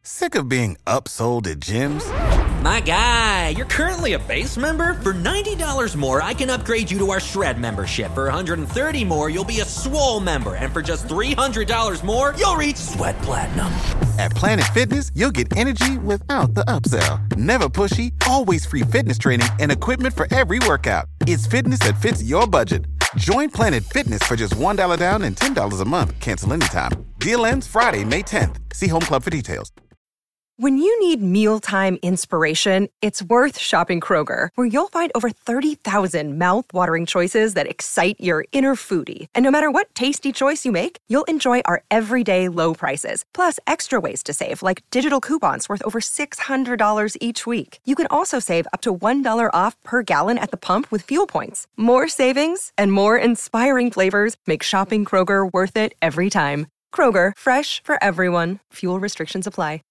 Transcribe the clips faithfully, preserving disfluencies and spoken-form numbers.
Sick of being upsold at gyms? My guy, you're currently a base member? For ninety dollars more, I can upgrade you to our Shred membership. For one hundred thirty dollars more, you'll be a Swole member. And for just three hundred dollars more, you'll reach Sweat Platinum. At Planet Fitness, you'll get energy without the upsell. Never pushy, always free fitness training and equipment for every workout. It's fitness that fits your budget. Join Planet Fitness for just one dollar down and ten dollars a month. Cancel anytime. Deal ends Friday, May tenth. See Home Club for details. When you need mealtime inspiration, it's worth shopping Kroger, where you'll find over thirty thousand mouth-watering choices that excite your inner foodie. And no matter what tasty choice you make, you'll enjoy our everyday low prices, plus extra ways to save, like digital coupons worth over six hundred dollars each week. You can also save up to one dollar off per gallon at the pump with fuel points. More savings and more inspiring flavors make shopping Kroger worth it every time. Kroger, fresh for everyone. Fuel restrictions apply.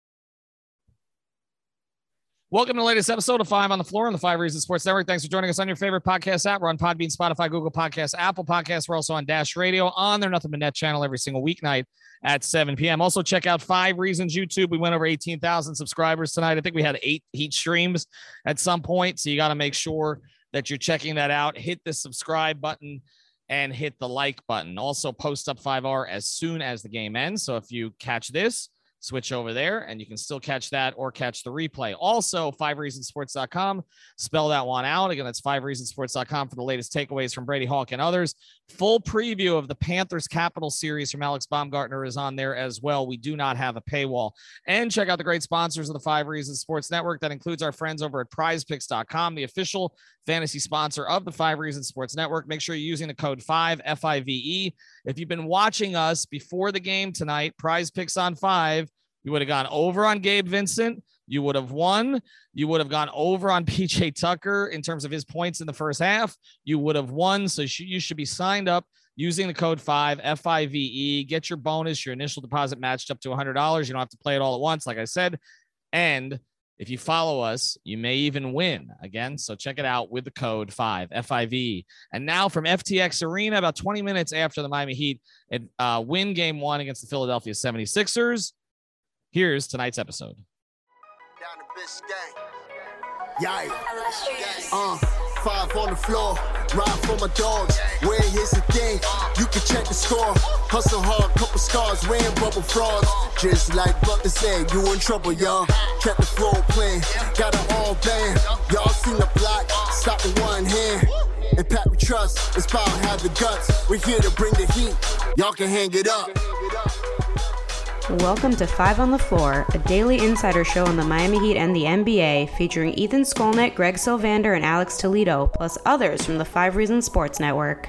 Welcome to the latest episode of Five on the Floor on the Five Reasons Sports Network. Thanks for joining us on your favorite podcast app. We're on Podbean, Spotify, Google Podcasts, Apple Podcasts. We're also on Dash Radio on their Nothing But Net channel every single weeknight at seven p.m. Also, check out Five Reasons YouTube. We went over eighteen thousand subscribers tonight. I think we had eight heat streams at some point, so you got to make sure that you're checking that out. Hit the subscribe button and hit the like button. Also, post up five R as soon as the game ends. So if you catch this, switch over there and you can still catch that or catch the replay. Also, five reasons sports dot com. Spell that one out. Again, that's five reasons sports dot com for the latest takeaways from Brady Hawk and others. Full preview of the Panthers Capital series from Alex Baumgartner is on there as well. We do not have a paywall. And check out the great sponsors of the Five Reasons Sports Network. That includes our friends over at prize picks dot com, the official fantasy sponsor of the Five Reasons Sports Network. Make sure you're using the code five, F I V E. If you've been watching us before the game tonight, Prize Picks on five, you would have gone over on Gabe Vincent. You would have won. You would have gone over on P J Tucker in terms of his points in the first half. You would have won. So you should be signed up using the code five, F I V E. Get your bonus, your initial deposit matched up to one hundred dollars. You don't have to play it all at once, like I said. And if you follow us, you may even win again. So check it out with the code five, F I V E. And now from F T X Arena, about twenty minutes after the Miami Heat uh, win game one against the Philadelphia seventy-sixers, here's tonight's episode. Down the Biscayne. Yeah. Uh, five on the floor. Ride for my dogs. Where here's the thing. You can check the score. Hustle hard, couple scars, wearing bubble frauds. Just like Butler said, you in trouble, y'all. Kept the floor playing. Got it all banned. Y'all seen the block. Stop with one hand. And Pat we trust. It's power have the guts. We're here to bring the heat. Y'all can hang it up. Welcome to Five on the Floor, a daily insider show on the Miami Heat and the N B A, featuring Ethan Skolnick, Greg Sylvander, and Alex Toledo, plus others from the Five Reasons Sports Network.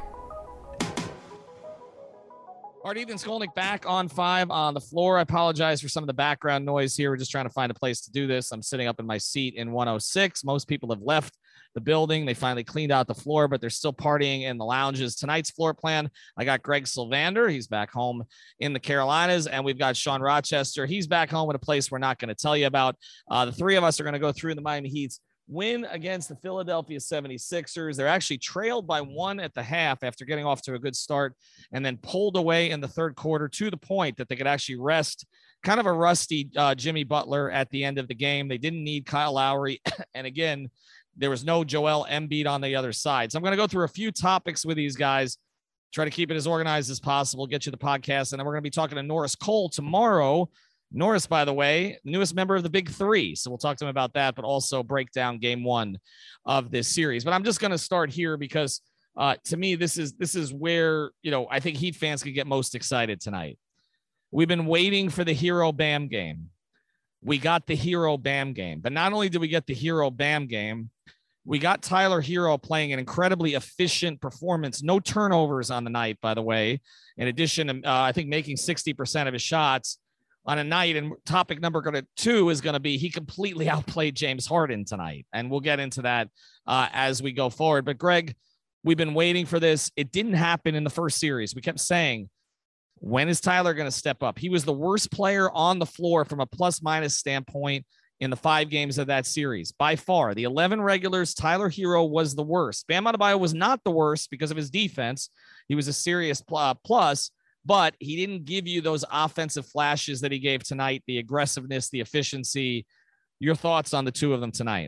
All right, Ethan Skolnick back on Five on the Floor. I apologize for some of the background noise here. We're just trying to find a place to do this. I'm sitting up in my seat in one oh six. Most people have left the building. They finally cleaned out the floor, but they're still partying in the lounges. Tonight's floor plan, I got Greg Sylvander. He's back home in the Carolinas, and we've got Sean Rochester. He's back home in a place we're not going to tell you about. Uh, the three of us are going to go through the Miami Heat's win against the Philadelphia seventy-sixers. They're actually trailed by one at the half after getting off to a good start and then pulled away in the third quarter to the point that they could actually rest kind of a rusty uh, Jimmy Butler at the end of the game. They didn't need Kyle Lowry. And again, there was no Joel Embiid on the other side. So I'm going to go through a few topics with these guys, try to keep it as organized as possible, get you the podcast. And then we're going to be talking to Norris Cole tomorrow. Norris, by the way, newest member of the Big Three. So we'll talk to him about that, but also break down game one of this series. But I'm just going to start here because uh, to me, this is, this is where, you know, I think Heat fans could get most excited tonight. We've been waiting for the Hero Bam game. We got the Hero Bam game, but not only did we get the Hero Bam game, we got Tyler Hero playing an incredibly efficient performance. No turnovers on the night, by the way. In addition, uh, I think making sixty percent of his shots on a night. And topic number two is going to be he completely outplayed James Harden tonight. And we'll get into that uh, as we go forward. But Greg, we've been waiting for this. It didn't happen in the first series. We kept saying, when is Tyler going to step up? He was the worst player on the floor from a plus minus standpoint in the five games of that series. By far, the eleven regulars, Tyler Hero was the worst. Bam Adebayo was not the worst because of his defense. He was a serious pl- plus, but he didn't give you those offensive flashes that he gave tonight, the aggressiveness, the efficiency. Your thoughts on the two of them tonight?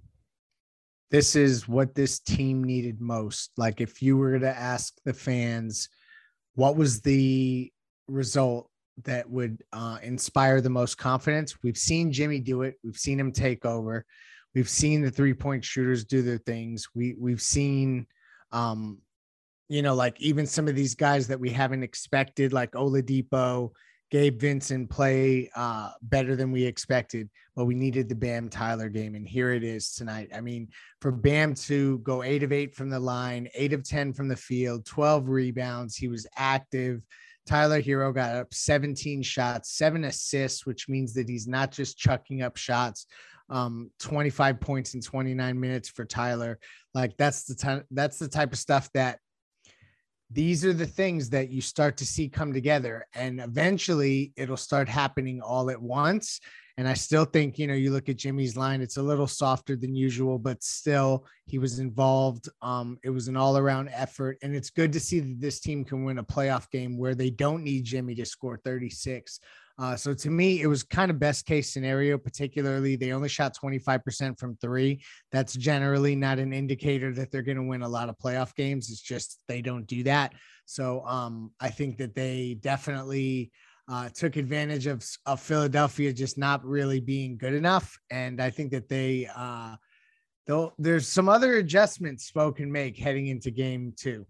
This is what this team needed most. Like, if you were to ask the fans, what was the result that would uh, inspire the most confidence? We've seen Jimmy do it. We've seen him take over. We've seen the three-point shooters do their things. We, we've seen, um, you know, like even some of these guys that we haven't expected, like Oladipo, Gabe Vincent, play uh, better than we expected, but we needed the Bam Tyler game. And here it is tonight. I mean, for Bam to go eight of eight from the line, eight of ten from the field, twelve rebounds, he was active. Tyler Hero got up seventeen shots, seven assists, which means that he's not just chucking up shots. Um, twenty-five points in twenty-nine minutes for Tyler. Like, that's the time, that's the type of stuff that these are the things that you start to see come together, and eventually it'll start happening all at once. And I still think, you know, you look at Jimmy's line, it's a little softer than usual, but still he was involved. Um, it was an all around effort, and it's good to see that this team can win a playoff game where they don't need Jimmy to score thirty-six. Uh, so to me, it was kind of best case scenario, particularly they only shot twenty-five percent from three. That's generally not an indicator that they're going to win a lot of playoff games. It's just, they don't do that. So um, I think that they definitely uh, took advantage of, of Philadelphia just not really being good enough. And I think that they, uh, though there's some other adjustments Spo can make heading into game two.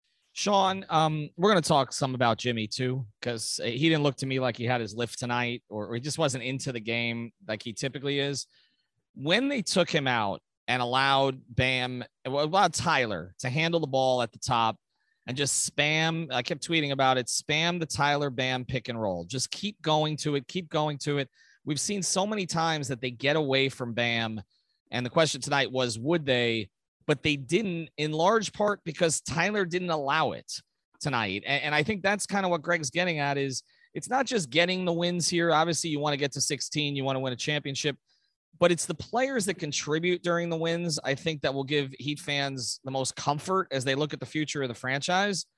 Sean, um, we're going to talk some about Jimmy too, because he didn't look to me like he had his lift tonight, or, or he just wasn't into the game like he typically is. When they took him out and allowed Bam, allowed Tyler to handle the ball at the top and just spam, I kept tweeting about it, spam the Tyler Bam pick and roll. Just keep going to it, keep going to it. We've seen so many times that they get away from Bam, and the question tonight was, would they? But they didn't, in large part because Tyler didn't allow it tonight. And, and I think that's kind of what Greg's getting at, is it's not just getting the wins here. Obviously, you want to get to sixteen, you want to win a championship, but it's the players that contribute during the wins, I think, that will give Heat fans the most comfort as they look at the future of the franchise.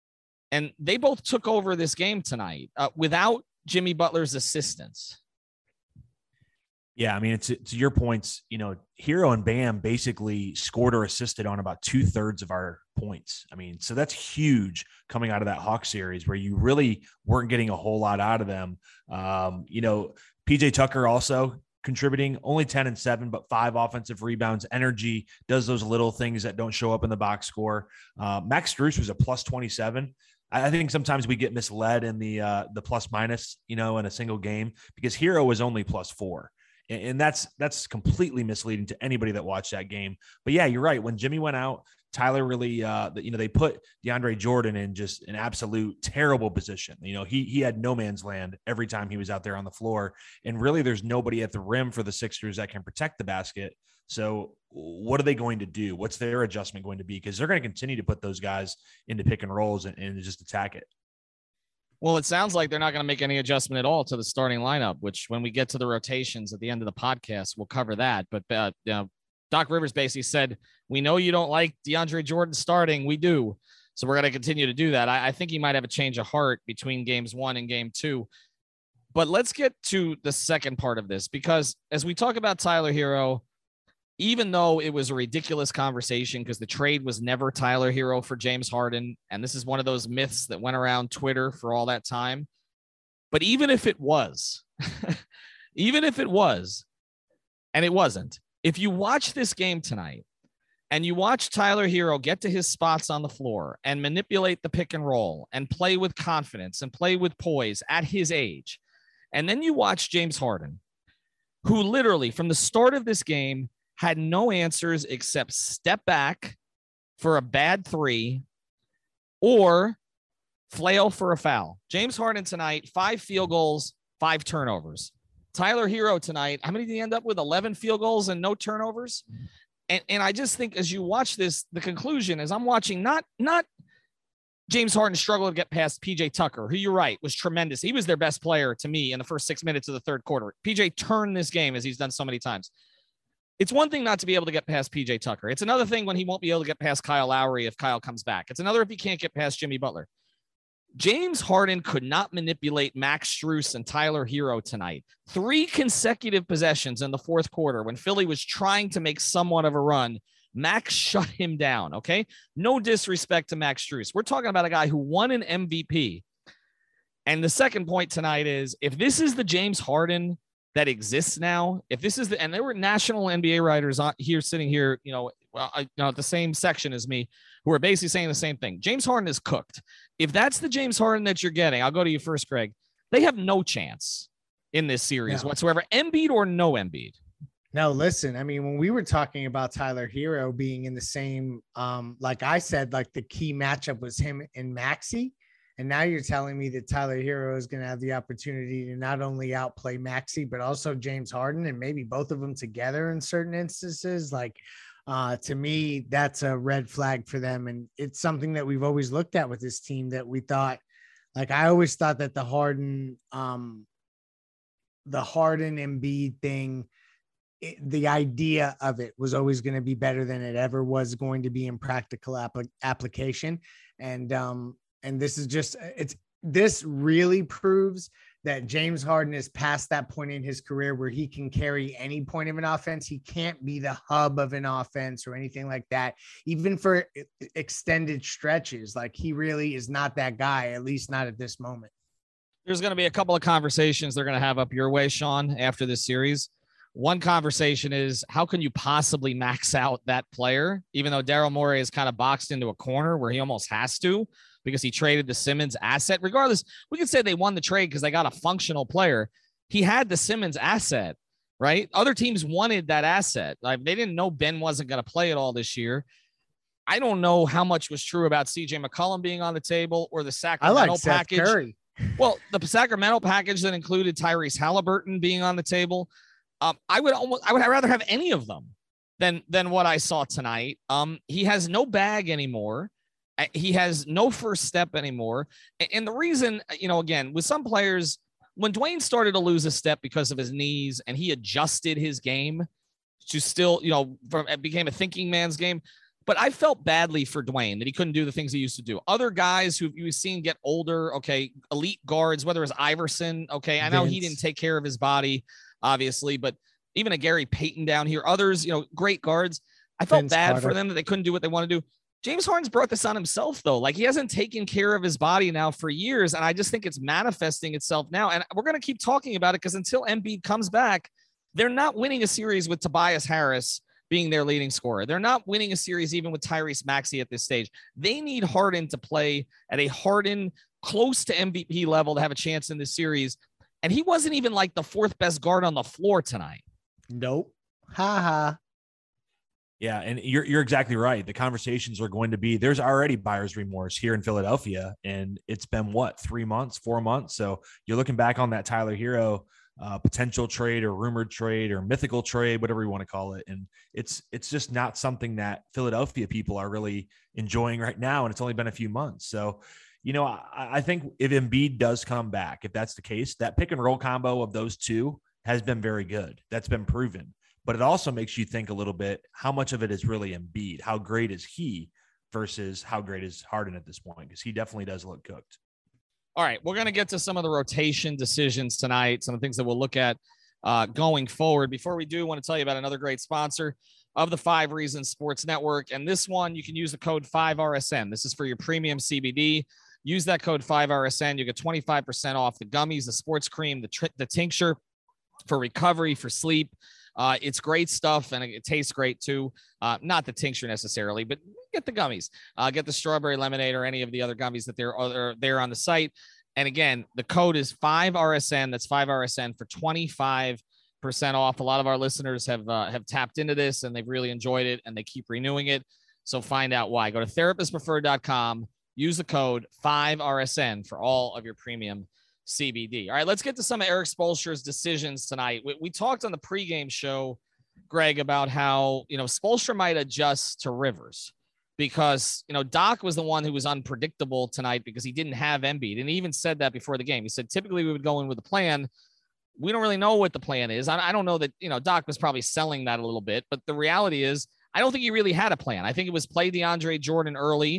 And they both took over this game tonight uh, without Jimmy Butler's assistance. Yeah, I mean, it's to your points, you know, Hero and Bam basically scored or assisted on about two thirds of our points. I mean, so that's huge coming out of that Hawks series where you really weren't getting a whole lot out of them. Um, you know, P J Tucker also contributing, only ten and seven, but five offensive rebounds. Energy does those little things that don't show up in the box score. Uh, Max Strus was a plus twenty-seven. I think sometimes we get misled in the uh, the plus minus, you know, in a single game, because Hero was only plus four. And that's that's completely misleading to anybody that watched that game. But yeah, you're right. When Jimmy went out, Tyler really, uh, you know, they put DeAndre Jordan in just an absolute terrible position. You know, he he had no man's land every time he was out there on the floor. And really, there's nobody at the rim for the Sixers that can protect the basket. So what are they going to do? What's their adjustment going to be? Because they're going to continue to put those guys into pick and rolls and, and just attack it. Well, it sounds like they're not going to make any adjustment at all to the starting lineup, which when we get to the rotations at the end of the podcast, we'll cover that. But uh, you know, Doc Rivers basically said, we know you don't like DeAndre Jordan starting. We do. So we're going to continue to do that. I, I think he might have a change of heart between games one and game two. But let's get to the second part of this, because as we talk about Tyler Hero, even though it was a ridiculous conversation because the trade was never Tyler Hero for James Harden, and this is one of those myths that went around Twitter for all that time. But even if it was, even if it was, and it wasn't, if you watch this game tonight and you watch Tyler Hero get to his spots on the floor and manipulate the pick and roll and play with confidence and play with poise at his age, and then you watch James Harden, who literally from the start of this game had no answers except step back for a bad three or flail for a foul. James Harden tonight, five field goals, five turnovers. Tyler Hero tonight, how many did he end up with? eleven field goals and no turnovers. And, and I just think as you watch this, the conclusion is I'm watching not, not James Harden struggle to get past P J Tucker, who you're right, was tremendous. He was their best player to me in the first six minutes of the third quarter. P J turned this game as he's done so many times. It's one thing not to be able to get past P J Tucker. It's another thing when he won't be able to get past Kyle Lowry if Kyle comes back. It's another if he can't get past Jimmy Butler. James Harden could not manipulate Max Strus and Tyler Hero tonight. Three consecutive possessions in the fourth quarter when Philly was trying to make somewhat of a run. Max shut him down, okay? No disrespect to Max Strus. We're talking about a guy who won an M V P. And the second point tonight is, if this is the James Harden that exists now, if this is the, and there were national N B A writers on here sitting here, you know, well, I, you know, the same section as me, who are basically saying the same thing. James Harden is cooked. If that's the James Harden that you're getting, I'll go to you first, Greg. They have no chance in this series no. whatsoever, Embiid or no Embiid. No, listen, I mean, when we were talking about Tyler Hero being in the same, um, like I said, like the key matchup was him and Maxey. And now you're telling me that Tyler Hero is going to have the opportunity to not only outplay Maxey, but also James Harden, and maybe both of them together in certain instances. Like, uh, to me, that's a red flag for them. And it's something that we've always looked at with this team that we thought, like, I always thought that the Harden, um, the Harden Embiid thing, it, the idea of it was always going to be better than it ever was going to be in practical app- application. And, um, And this is just, it's, this really proves that James Harden is past that point in his career where he can carry any point of an offense. He can't be the hub of an offense or anything like that, even for extended stretches. Like, he really is not that guy, at least not at this moment. There's going to be a couple of conversations they're going to have up your way, Sean, after this series. One conversation is, how can you possibly max out that player, even though Daryl Morey is kind of boxed into a corner where he almost has to, because he traded the Simmons asset. Regardless, we could say they won the trade because they got a functional player. He had the Simmons asset, right? Other teams wanted that asset. Like, they didn't know Ben wasn't going to play it all this year. I don't know how much was true about C J McCollum being on the table or the Sacramento I like package. Seth Curry. Well, the Sacramento package that included Tyrese Halliburton being on the table. Um, I would almost, I would rather have any of them than, than what I saw tonight. Um, he has no bag anymore. He has no first step anymore. And the reason, you know, again, with some players, when Dwayne started to lose a step because of his knees and he adjusted his game to still, you know, from, it became a thinking man's game. But I felt badly for Dwayne that he couldn't do the things he used to do. Other guys who you've seen get older, okay, elite guards, whether it's Iverson, okay, I know Vince. He didn't take care of his body, obviously, but even a Gary Payton down here, others, you know, great guards. I felt Vince bad Carter. For them that they couldn't do what they want to do. James Harden's brought this on himself, though. Like, he hasn't taken care of his body now for years, and I just think it's manifesting itself now. And we're going to keep talking about it because until Embiid comes back, they're not winning a series with Tobias Harris being their leading scorer. They're not winning a series even with Tyrese Maxey at this stage. They need Harden to play at a Harden close to M V P level to have a chance in this series. And he wasn't even like the fourth best guard on the floor tonight. Nope. Ha ha. Yeah, and you're you're exactly right. The conversations are going to be, there's already buyer's remorse here in Philadelphia, and it's been what, three months, four months. So you're looking back on that Tyler Hero uh, potential trade or rumored trade or mythical trade, whatever you want to call it, and it's it's just not something that Philadelphia people are really enjoying right now, and it's only been a few months. So, you know, I, I think if Embiid does come back, if that's the case, that pick and roll combo of those two has been very good. That's been proven. But it also makes you think a little bit, how much of it is really Embiid? How great is he versus how great is Harden at this point? Because he definitely does look cooked. All right, we're going to get to some of the rotation decisions tonight, some of the things that we'll look at uh, going forward. Before we do, I want to tell you about another great sponsor of the Five Reasons Sports Network. And this one, you can use the code five R S N. This is for your premium C B D. Use that code five R S N. You get twenty-five percent off the gummies, the sports cream, the, tr- the tincture for recovery, for sleep. Uh, it's great stuff, and it tastes great too. Uh, not the tincture necessarily, but get the gummies. Uh, get the strawberry lemonade or any of the other gummies that they're are there on the site. And again, the code is five R S N. That's five R S N for twenty-five percent off. A lot of our listeners have uh, have tapped into this, and they've really enjoyed it, and they keep renewing it. So find out why. Go to therapist preferred dot com. Use the code five R S N for all of your premium C B D. All right, let's get to some of Erik Spoelstra's decisions tonight. We, we talked on the pregame show, Greg, about how, you know, Spoelstra might adjust to Rivers because, you know, Doc was the one who was unpredictable tonight because he didn't have Embiid. And he even said that before the game. He said, typically we would go in with a plan. We don't really know what the plan is. I, I don't know that, you know, Doc was probably selling that a little bit, but the reality is I don't think he really had a plan. I think it was play DeAndre Jordan early.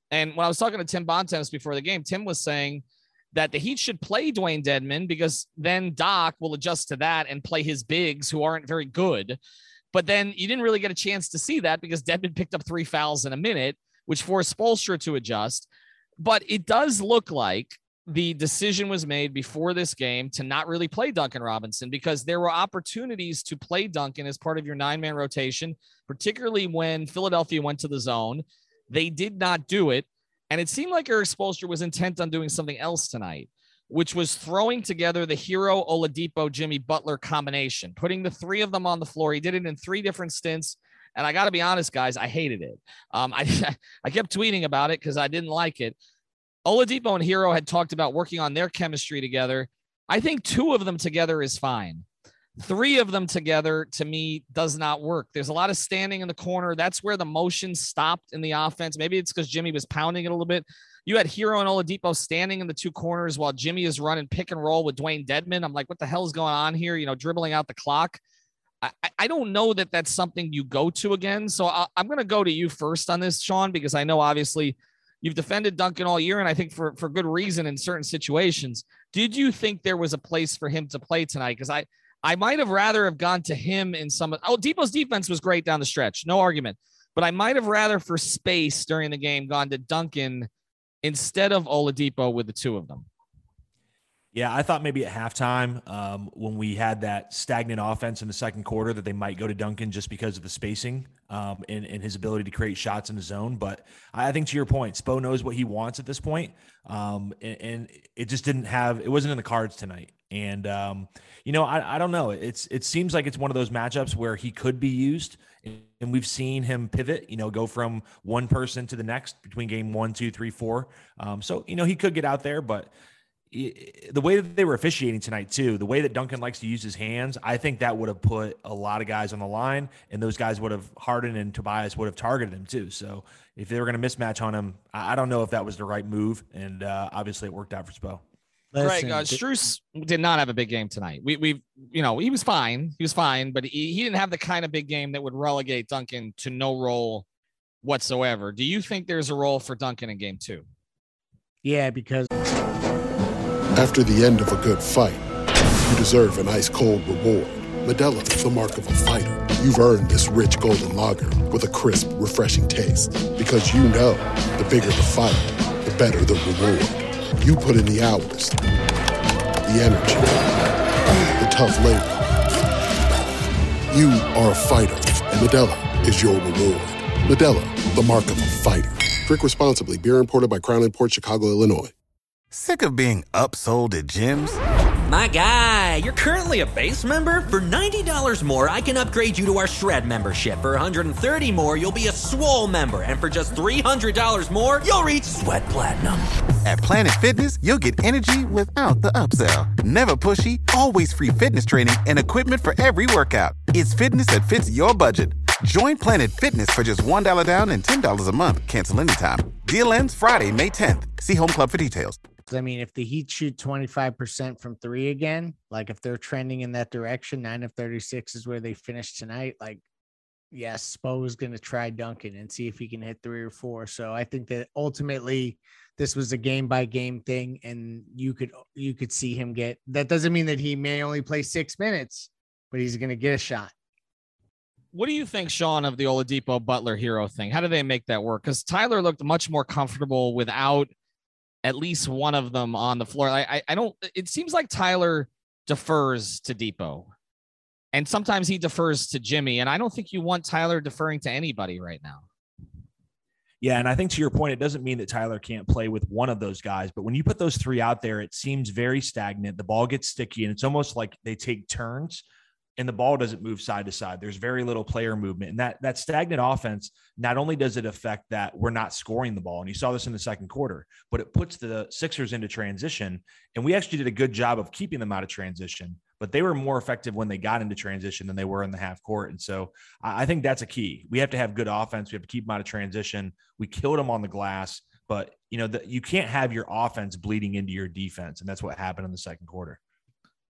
And when I was talking to Tim Bontemps before the game, Tim was saying that the Heat should play Dwayne Dedmon because then Doc will adjust to that and play his bigs who aren't very good. But then you didn't really get a chance to see that because Dedmon picked up three fouls in a minute, which forced Spoelstra to adjust. But it does look like the decision was made before this game to not really play Duncan Robinson because there were opportunities to play Duncan as part of your nine-man rotation, particularly when Philadelphia went to the zone. They did not do it. And it seemed like Erik Spoelstra was intent on doing something else tonight, which was throwing together the Hero, Oladipo, Jimmy Butler combination, putting the three of them on the floor. He did it in three different stints. And I got to be honest, guys, I hated it. Um, I, I kept tweeting about it because I didn't like it. Oladipo and Hero had talked about working on their chemistry together. I think two of them together is fine. Three of them together, to me, does not work. There's a lot of standing in the corner. That's where the motion stopped in the offense. Maybe it's because Jimmy was pounding it a little bit. You had Hero and Oladipo standing in the two corners while Jimmy is running pick and roll with Dwayne Dedmon. I'm like, what the hell is going on here? You know, dribbling out the clock. I, I don't know that that's something you go to again. So I, I'm going to go to you first on this, Sean, because I know obviously you've defended Duncan all year, and I think for, for good reason in certain situations. Did you think there was a place for him to play tonight? Because I, I might have rather have gone to him in some – oh, Depot's defense was great down the stretch, no argument. But I might have rather for space during the game gone to Duncan instead of Oladipo with the two of them. Yeah, I thought maybe at halftime um, when we had that stagnant offense in the second quarter that they might go to Duncan just because of the spacing um, and, and his ability to create shots in the zone. But I think to your point, Spo knows what he wants at this point, um, and, and it just didn't have – it wasn't in the cards tonight. And, um, you know, I, I don't know. It's It seems like it's one of those matchups where he could be used, and we've seen him pivot, you know, go from one person to the next between game one, two, three, four. Um, so, you know, he could get out there, but – the way that they were officiating tonight too, the way that Duncan likes to use his hands, I think that would have put a lot of guys on the line, and those guys would have, Harden and Tobias would have targeted him too. So if they were going to mismatch on him, I don't know if that was the right move. And uh, obviously it worked out for Spo. Greg, uh, Strus did not have a big game tonight. We, we, you know, he was fine. He was fine, but he, he didn't have the kind of big game that would relegate Duncan to no role whatsoever. Do you think there's a role for Duncan in game two? Yeah, because after the end of a good fight, you deserve an ice-cold reward. Modelo is the mark of a fighter. You've earned this rich golden lager with a crisp, refreshing taste. Because you know, the bigger the fight, the better the reward. You put in the hours, the energy, the tough labor. You are a fighter, and Modelo is your reward. Modelo, the mark of a fighter. Drink responsibly. Beer imported by Crown Imports, Chicago, Illinois. Sick of being upsold at gyms? My guy, you're currently a base member? For ninety dollars more, I can upgrade you to our Shred membership. For one hundred thirty dollars more, you'll be a Swole member. And for just three hundred dollars more, you'll reach Sweat Platinum. At Planet Fitness, you'll get energy without the upsell. Never pushy, always free fitness training and equipment for every workout. It's fitness that fits your budget. Join Planet Fitness for just one dollar down and ten dollars a month. Cancel anytime. Deal ends Friday, May tenth. See Home Club for details. I mean, if the Heat shoot twenty-five percent from three again, like if they're trending in that direction, nine of thirty-six is where they finished tonight. Like, yes, Spo is going to try Duncan and see if he can hit three or four. So I think that ultimately this was a game by game thing, and you could, you could see him get, that doesn't mean that he may only play six minutes, but he's going to get a shot. What do you think, Sean, of the Oladipo Butler Hero thing? How do they make that work? Because Tyler looked much more comfortable without at least one of them on the floor. I, I, I don't, it seems like Tyler defers to Depot, and sometimes he defers to Jimmy. And I don't think you want Tyler deferring to anybody right now. Yeah. And I think to your point, it doesn't mean that Tyler can't play with one of those guys, but when you put those three out there, it seems very stagnant. The ball gets sticky, and it's almost like they take turns, and the ball doesn't move side to side. There's very little player movement. And that, that stagnant offense, not only does it affect that we're not scoring the ball, and you saw this in the second quarter, but it puts the Sixers into transition. And we actually did a good job of keeping them out of transition, but they were more effective when they got into transition than they were in the half court. And so I think that's a key. We have to have good offense. We have to keep them out of transition. We killed them on the glass, but you know, the, you can't have your offense bleeding into your defense. And that's what happened in the second quarter.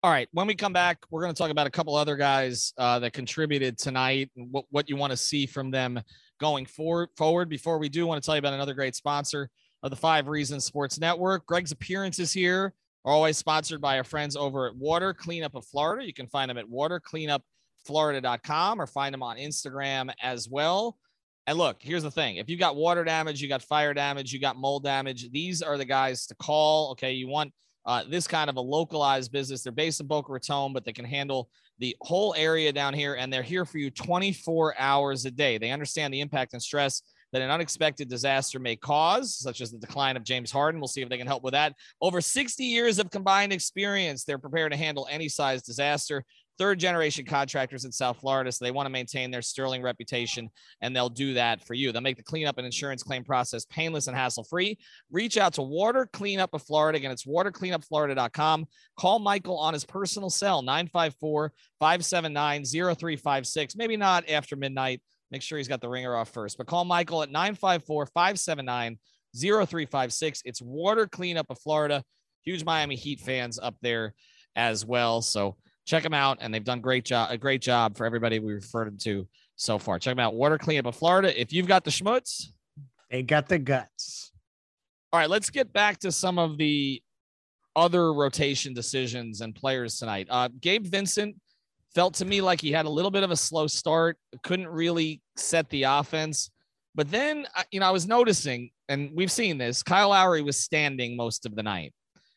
All right. When we come back, we're going to talk about a couple other guys uh, that contributed tonight and what, what you want to see from them going forward. Forward. Before we do, I want to tell you about another great sponsor of the Five Reasons Sports Network. Greg's appearances here are always sponsored by our friends over at Water Cleanup of Florida. You can find them at water cleanup florida dot com or find them on Instagram as well. And look, here's the thing. If you got water damage, you got fire damage, you got mold damage, these are the guys to call. Okay. You want Uh, this kind of a localized business. They're based in Boca Raton, but they can handle the whole area down here, and they're here for you twenty-four hours a day. They understand the impact and stress that an unexpected disaster may cause, such as the decline of James Harden. We'll see if they can help with that. Over sixty years of combined experience, they're prepared to handle any size disaster. Third generation contractors in South Florida, so they want to maintain their sterling reputation, and they'll do that for you. They'll make the cleanup and insurance claim process painless and hassle-free. Reach out to Water Cleanup of Florida. Again, it's water cleanup florida dot com. Call Michael on his personal cell, nine five four, five seven nine, zero three five six. Maybe not after midnight. Make sure he's got the ringer off first, but call Michael at nine five four, five seven nine, zero three five six. It's Water Cleanup of Florida. Huge Miami Heat fans up there as well. So check them out, and they've done great job, a great job for everybody we referred them to so far. Check them out, Water Cleanup of Florida. If you've got the schmutz, they got the guts. All right, let's get back to some of the other rotation decisions and players tonight. Uh, Gabe Vincent felt to me like he had a little bit of a slow start, couldn't really set the offense. But then, you know, I was noticing, and we've seen this, Kyle Lowry was standing most of the night.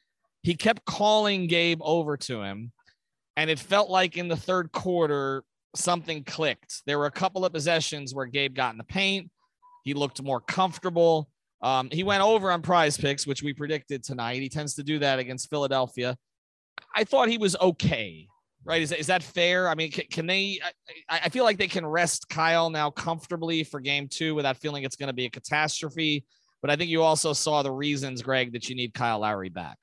He kept calling Gabe over to him, and it felt like in the third quarter, something clicked. There were a couple of possessions where Gabe got in the paint. He looked more comfortable. Um, he went over on Prize Picks, which we predicted tonight. He tends to do that against Philadelphia. I thought he was okay, right? Is, is that fair? I mean, can, can they I, I feel like they can rest Kyle now comfortably for game two without feeling it's going to be a catastrophe. But I think you also saw the reasons, Greg, that you need Kyle Lowry back.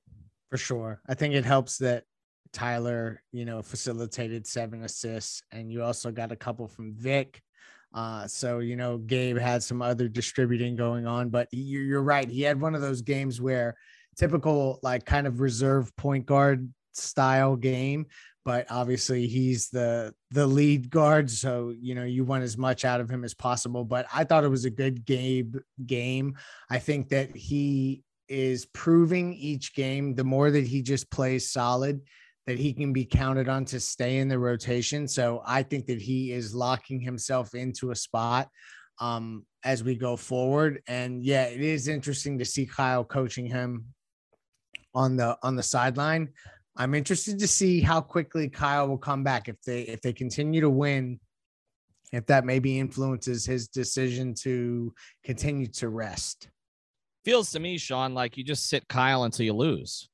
For sure. I think it helps that Tyler, you know, facilitated seven assists, and you also got a couple from Vic. Uh, so, you know, Gabe had some other distributing going on, but you're, you're right. He had one of those games where typical, like kind of reserve point guard style game, but obviously he's the, the lead guard. So, you know, you want as much out of him as possible, but I thought it was a good Gabe game. I think that he is proving each game, the more that he just plays solid, that he can be counted on to stay in the rotation. So I think that he is locking himself into a spot um, as we go forward. And yeah, it is interesting to see Kyle coaching him on the, on the sideline. I'm interested to see how quickly Kyle will come back. If they, if they continue to win, if that maybe influences his decision to continue to rest. Feels to me, Sean, like you just sit Kyle until you lose.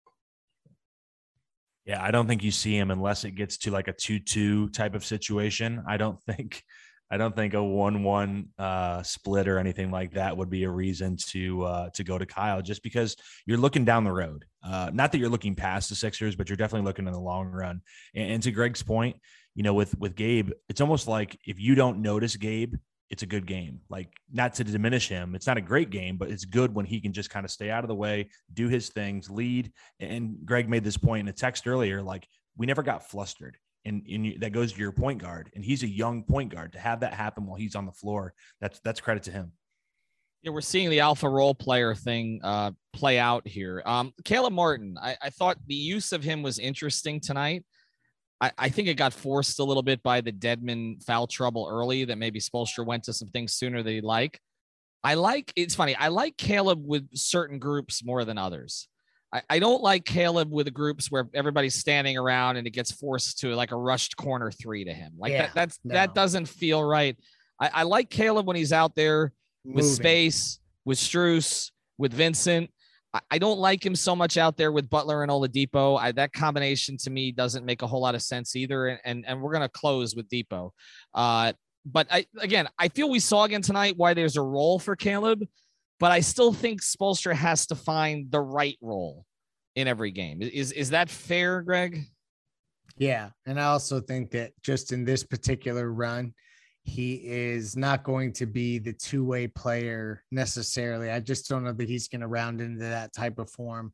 Yeah, I don't think you see him unless it gets to like a two two type of situation. I don't think I don't think a one one uh, split or anything like that would be a reason to uh, to go to Kyle, just because you're looking down the road. Uh, not that you're looking past the Sixers, but you're definitely looking in the long run. And, and to Greg's point, you know, with with Gabe, it's almost like if you don't notice Gabe, it's a good game. Like, not to diminish him, it's not a great game, but it's good when he can just kind of stay out of the way, do his things, lead. And Greg made this point in a text earlier, like, we never got flustered. And, and that goes to your point guard. And he's a young point guard. To have that happen while he's on the floor, that's that's credit to him. Yeah, we're seeing the alpha role player thing uh, play out here. Um, Caleb Martin, I, I thought the use of him was interesting tonight. I, I think it got forced a little bit by the Dedmon foul trouble early, that maybe Spoelstra went to some things sooner than he'd like. I like, it's funny, I like Caleb with certain groups more than others. I, I don't like Caleb with the groups where everybody's standing around and it gets forced to like a rushed corner three to him. Like yeah, that, that's, no. that doesn't feel right. I, I like Caleb when he's out there with Moving. space, with Strus, with Vincent. I don't like him so much out there with Butler and Oladipo. I, that combination to me doesn't make a whole lot of sense either. And, and, and we're going to close with Depot. Uh, but I, again, I feel we saw again tonight why there's a role for Caleb, but I still think Spoelstra has to find the right role in every game. Is, is that fair, Greg? Yeah. And I also think that just in this particular run, he is not going to be the two-way player necessarily. I just don't know that he's going to round into that type of form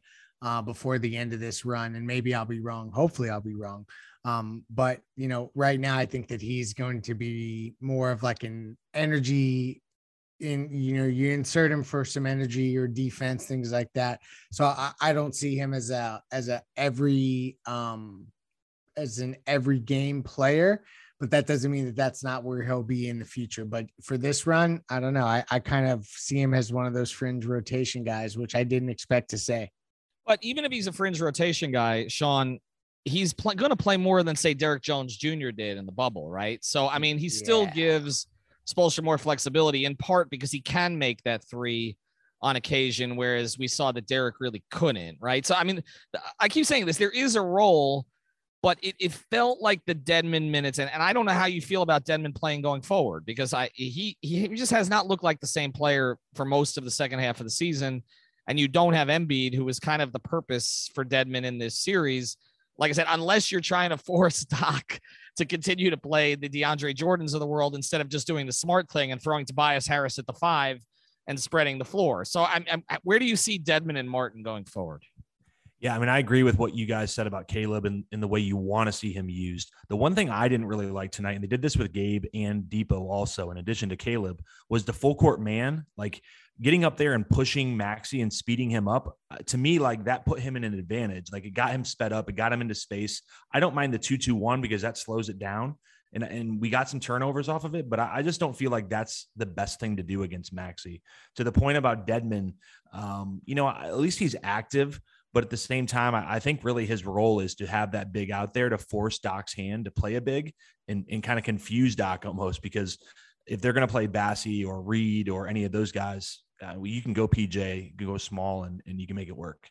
uh, before the end of this run. And maybe I'll be wrong. Hopefully I'll be wrong. Um, but, you know, right now I think that he's going to be more of like an energy in, you know, you insert him for some energy or defense, things like that. So I, I don't see him as a, as a every, um, as an every game player, but that doesn't mean that that's not where he'll be in the future. But for this run, I don't know. I, I kind of see him as one of those fringe rotation guys, which I didn't expect to say. But even if he's a fringe rotation guy, Sean, he's pl- going to play more than, say, Derek Jones Junior did in the bubble, right? So, I mean, he still yeah. gives Spoelstra more flexibility, in part because he can make that three on occasion, whereas we saw that Derek really couldn't, right? So, I mean, I keep saying this, there is a role, but it, it felt like the Dedmon minutes, and, and I don't know how you feel about Dedmon playing going forward, because I he he just has not looked like the same player for most of the second half of the season, and you don't have Embiid, who was kind of the purpose for Dedmon in this series. Like I said, unless you're trying to force Doc to continue to play the DeAndre Jordans of the world instead of just doing the smart thing and throwing Tobias Harris at the five and spreading the floor. So I'm, I'm where do you see Dedmon and Martin going forward? Yeah, I mean, I agree with what you guys said about Caleb and, and the way you want to see him used. The one thing I didn't really like tonight, and they did this with Gabe and Depot also, in addition to Caleb, was the full court man, like getting up there and pushing Maxey and speeding him up. Uh, to me, like that put him in an advantage. Like it got him sped up. It got him into space. I don't mind the two two one because that slows it down. And, and we got some turnovers off of it, but I, I just don't feel like that's the best thing to do against Maxey. To the point about Dedmon, um, you know, at least he's active. But at the same time, I, I think really his role is to have that big out there to force Doc's hand to play a big and, and kind of confuse Doc almost, because if they're going to play Bassey or Reed or any of those guys, uh, well, you can go P J, you can go small, and, and you can make it work.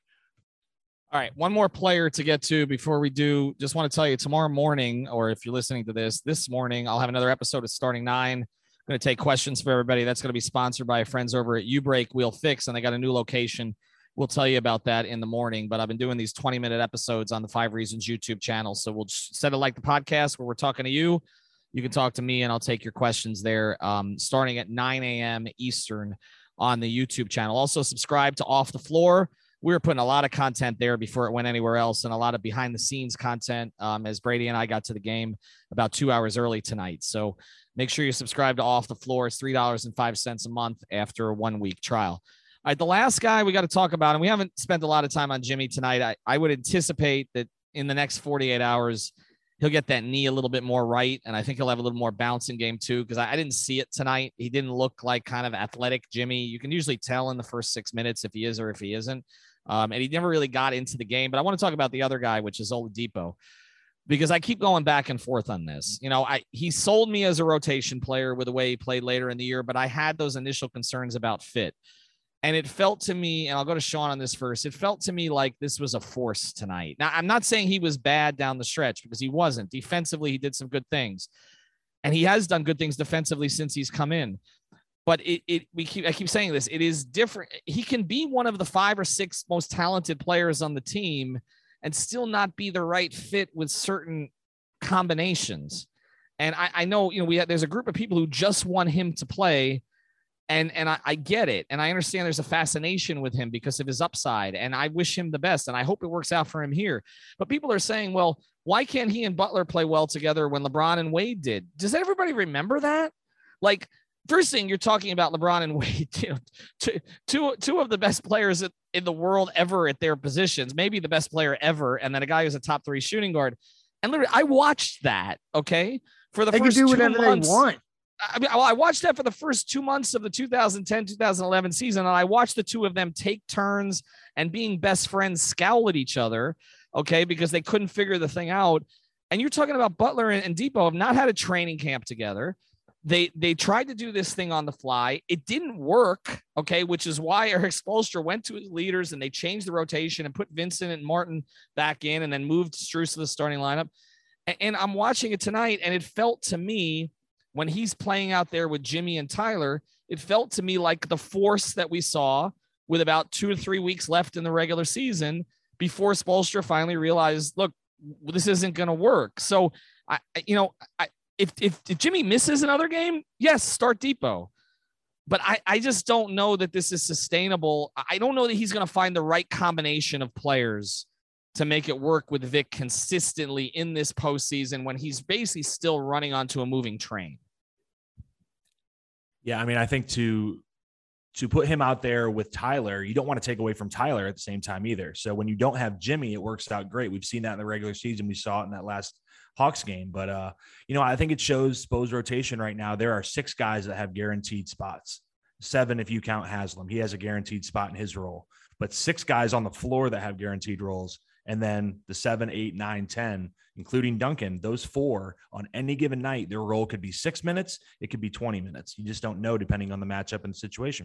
All right, one more player to get to before we do. Just want to tell you, tomorrow morning, or if you're listening to this, this morning, I'll have another episode of Starting Nine. I'm going to take questions for everybody. That's going to be sponsored by friends over at U-Break Wheel Fix, and they got a new location. We'll tell you about that in the morning, but I've been doing these twenty minute episodes on the Five Reasons YouTube channel. So we'll set it like the podcast where we're talking to you. You can talk to me and I'll take your questions there. Um, starting at nine a.m. Eastern on the YouTube channel. Also subscribe to Off the Floor. We were putting a lot of content there before it went anywhere else, and a lot of behind the scenes content um, as Brady and I got to the game about two hours early tonight. So make sure you subscribe to Off the Floor. It's three dollars and five cents a month after a one week trial. All right, the last guy we got to talk about, and we haven't spent a lot of time on Jimmy tonight. I, I would anticipate that in the next forty-eight hours, he'll get that knee a little bit more right, and I think he'll have a little more bounce in game two, because I, I didn't see it tonight. He didn't look like kind of athletic Jimmy. You can usually tell in the first six minutes if he is or if he isn't, um, and he never really got into the game. But I want to talk about the other guy, which is Oladipo, because I keep going back and forth on this. You know, I he sold me as a rotation player with the way he played later in the year, but I had those initial concerns about fit. And it felt to me, and I'll go to Sean on this first, it felt to me like this was a force tonight. Now, I'm not saying he was bad down the stretch, because he wasn't. Defensively, he did some good things. And he has done good things defensively since he's come in. But it, it we keep I keep saying this, it is different. He can be one of the five or six most talented players on the team and still not be the right fit with certain combinations. And I, I know, you know, we have, there's a group of people who just want him to play. And and I, I get it. And I understand there's a fascination with him because of his upside. And I wish him the best. And I hope it works out for him here. But people are saying, well, why can't he and Butler play well together when LeBron and Wade did? Does everybody remember that? Like, first thing, you're talking about LeBron and Wade, you know, two, two, two of the best players in the world ever at their positions, maybe the best player ever. And then a guy who's a top three shooting guard. And literally, I watched that, okay, for the they first can do two whatever months. they want. I mean, I watched that for the first two months of the two thousand ten, two thousand eleven season, and I watched the two of them take turns and being best friends scowl at each other, okay, because they couldn't figure the thing out. And you're talking about Butler and, and Depot have not had a training camp together. They they tried to do this thing on the fly. It didn't work, okay, which is why Erik Spoelstra went to his leaders and they changed the rotation and put Vincent and Martin back in and then moved Strus to the starting lineup. And, and I'm watching it tonight, and it felt to me, when he's playing out there with Jimmy and Tyler, it felt to me like the force that we saw with about two to three weeks left in the regular season before Spoelstra finally realized, look, this isn't going to work. So, I, you know, I, if, if if Jimmy misses another game, yes, start Depot. but I, I just don't know that this is sustainable. I don't know that he's going to find the right combination of players to make it work with Vic consistently in this postseason when he's basically still running onto a moving train. Yeah, I mean, I think to to put him out there with Tyler, you don't want to take away from Tyler at the same time either. So when you don't have Jimmy, it works out great. We've seen that in the regular season. We saw it in that last Hawks game. But, uh, you know, I think it shows Spo's rotation right now. There are six guys that have guaranteed spots. Seven if you count Haslam. He has a guaranteed spot in his role. But six guys on the floor that have guaranteed roles. And then the seven, eight, nine, ten, including Duncan, those four on any given night, their role could be six minutes. It could be twenty minutes. You just don't know depending on the matchup and the situation.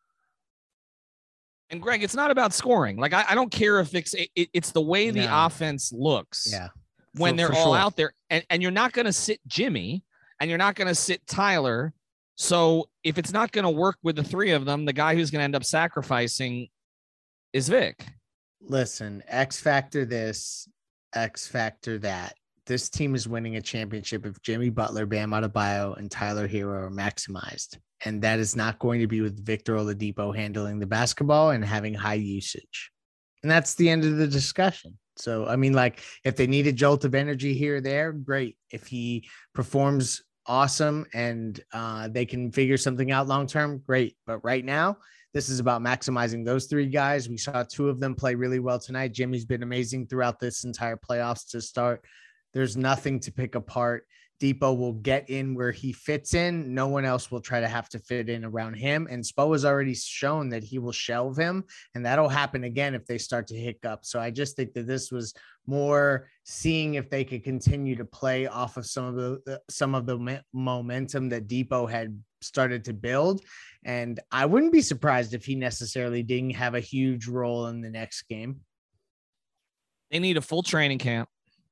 And Greg, it's not about scoring. Like, I, I don't care if it's, it, it's the way the no. offense looks yeah. when for, they're for all sure. out there. And, and you're not going to sit Jimmy and you're not going to sit Tyler. So if it's not going to work with the three of them, the guy who's going to end up sacrificing is Vic. Listen, X factor this, X factor that. This team is winning a championship if Jimmy Butler, Bam Adebayo, and Tyler Hero are maximized. And that is not going to be with Victor Oladipo handling the basketball and having high usage. And that's the end of the discussion. So, I mean, like, if they need a jolt of energy here or there, great. If he performs awesome and uh, they can figure something out long-term, great. But right now, this is about maximizing those three guys. We saw two of them play really well tonight. Jimmy's been amazing throughout this entire playoffs to start. There's nothing to pick apart. Depot will get in where he fits in. No one else will try to have to fit in around him. And Spo has already shown that he will shelve him, and that'll happen again if they start to hiccup. So I just think that this was more seeing if they could continue to play off of some of the some of the momentum that Depot had started to build. And I wouldn't be surprised if he necessarily didn't have a huge role in the next game. They need a full training camp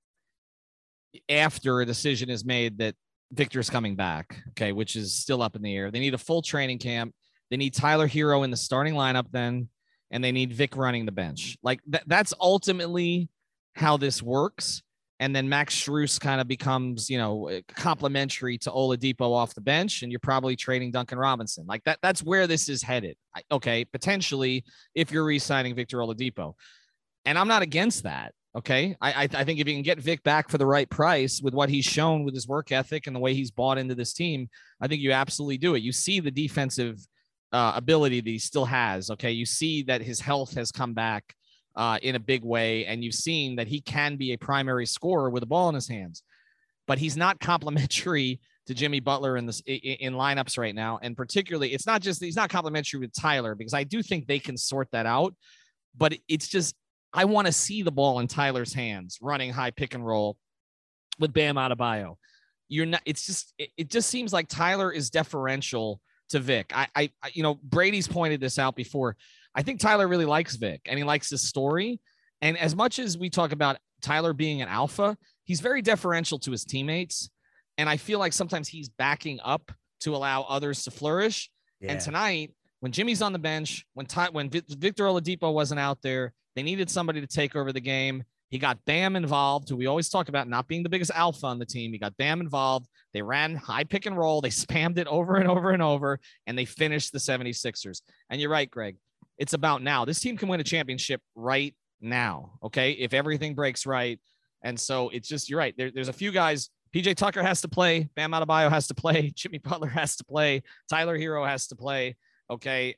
after a decision is made that Victor's coming back, okay, which is still up in the air. They need a full training camp. They need Tyler Hero in the starting lineup then, and they need Vic running the bench. Like th- that's ultimately how this works. And then Max Strus kind of becomes, you know, complementary to Oladipo off the bench, and you're probably trading Duncan Robinson. Like that. That's where this is headed. I, okay, potentially if you're re-signing Victor Oladipo. And I'm not against that. Okay. I, I I think if you can get Vic back for the right price with what he's shown with his work ethic and the way he's bought into this team, I think you absolutely do it. You see the defensive uh, ability that he still has. Okay. You see that his health has come back uh, in a big way, and you've seen that he can be a primary scorer with the ball in his hands, but he's not complimentary to Jimmy Butler in this in, in lineups right now. And particularly, it's not just, he's not complimentary with Tyler, because I do think they can sort that out, but it's just, I want to see the ball in Tyler's hands running high pick and roll with Bam Adebayo. You're not, it's just, it, it just seems like Tyler is deferential to Vic. I, I, you know, Brady's pointed this out before. I think Tyler really likes Vic, and he likes his story. And as much as we talk about Tyler being an alpha, he's very deferential to his teammates. And I feel like sometimes he's backing up to allow others to flourish. Yeah. And tonight, when Jimmy's on the bench, when Ty, when Victor Oladipo wasn't out there, they needed somebody to take over the game. He got Bam involved, who we always talk about not being the biggest alpha on the team. He got Bam involved. They ran high pick and roll. They spammed it over and over and over, and they finished the seventy-sixers. And you're right, Greg. It's about now. This team can win a championship right now, okay, if everything breaks right. And so it's just, you're right. There, there's a few guys. P J Tucker has to play. Bam Adebayo has to play. Jimmy Butler has to play. Tyler Hero has to play. Okay,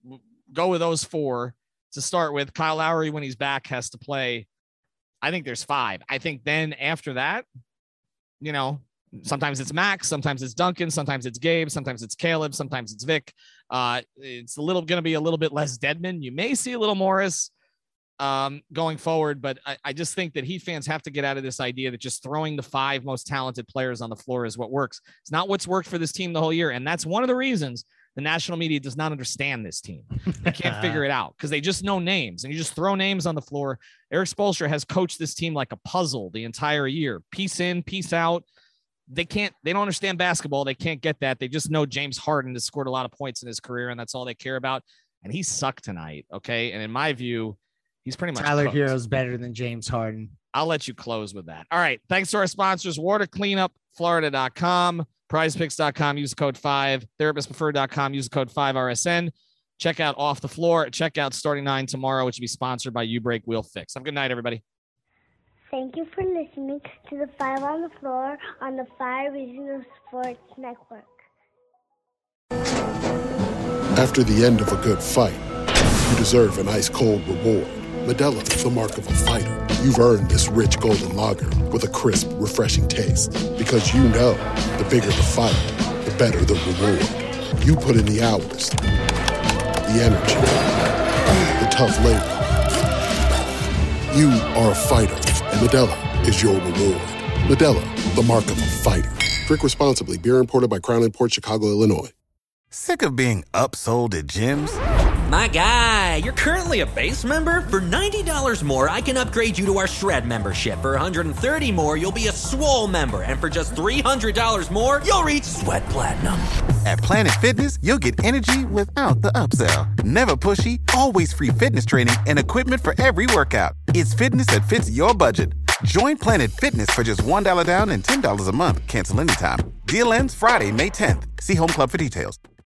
go with those four to start with. Kyle Lowry, when he's back, has to play. I think there's five. I think then after that, you know, sometimes it's Max, sometimes it's Duncan, sometimes it's Gabe, sometimes it's Caleb, sometimes it's Vic. Uh, it's a little going to be a little bit less Dedmon. You may see a little Morris um, going forward, but I, I just think that Heat fans have to get out of this idea that just throwing the five most talented players on the floor is what works. It's not what's worked for this team the whole year. And that's one of the reasons the national media does not understand this team. They can't figure it out because they just know names, and you just throw names on the floor. Erik Spoelstra has coached this team like a puzzle the entire year. Piece in, piece out. They can't, they don't understand basketball. They can't get that. They just know James Harden has scored a lot of points in his career, and that's all they care about. And he sucked tonight. Okay. And in my view, he's pretty much Tyler cooked. Hero's better than James Harden. I'll let you close with that. All right. Thanks to our sponsors, water cleanup florida dot com. prize picks dot com, use the code five, therapist preferred dot com, use the code five R S N. Check out Off the Floor. Check out Starting Nine tomorrow, which will be sponsored by U Break Wheel Fix. Have a good night, everybody. Thank you for listening to the Five on the Floor on the Five Reasons Sports Network. After the end of a good fight, you deserve an ice-cold reward. Modelo is the mark of a fighter. You've earned this rich golden lager with a crisp, refreshing taste. Because you know, the bigger the fight, the better the reward. You put in the hours, the energy, the tough labor. You are a fighter, and Modelo is your reward. Modelo, the mark of a fighter. Drink responsibly. Beer imported by Crown Imports, Chicago, Illinois. Sick of being upsold at gyms? My guy, you're currently a base member? For ninety dollars more, I can upgrade you to our Shred membership. For one hundred thirty dollars more, you'll be a Swole member. And for just three hundred dollars more, you'll reach Sweat Platinum. At Planet Fitness, you'll get energy without the upsell. Never pushy, always free fitness training and equipment for every workout. It's fitness that fits your budget. Join Planet Fitness for just one dollar down and ten dollars a month. Cancel anytime. Deal ends Friday, May tenth. See Home Club for details.